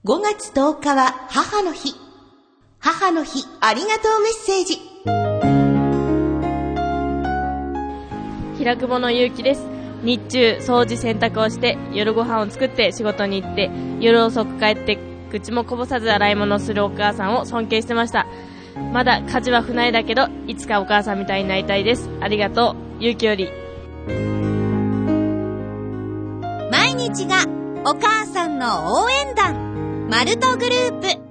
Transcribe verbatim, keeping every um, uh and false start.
ごがつとおかは母の日。母の日ありがとうメッセージ。 平久保のゆうきです。日中掃除洗濯をして夜ご飯を作って仕事に行って夜遅く帰って口もこぼさず洗い物をするお母さんを尊敬してました。まだ家事は不慣れだけどいつかお母さんみたいになりたいです。ありがとう、ゆうきより。 毎日がお母さんの応援団マルトグループ。